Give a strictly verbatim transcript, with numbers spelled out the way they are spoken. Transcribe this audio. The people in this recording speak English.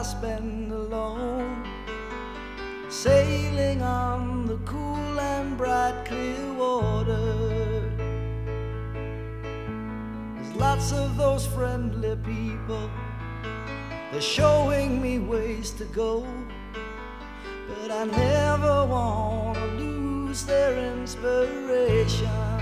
spend alone, sailing on the cool and bright clear water. There's lots of those friendly people, they're showing me ways to go, but I never want to lose their inspiration.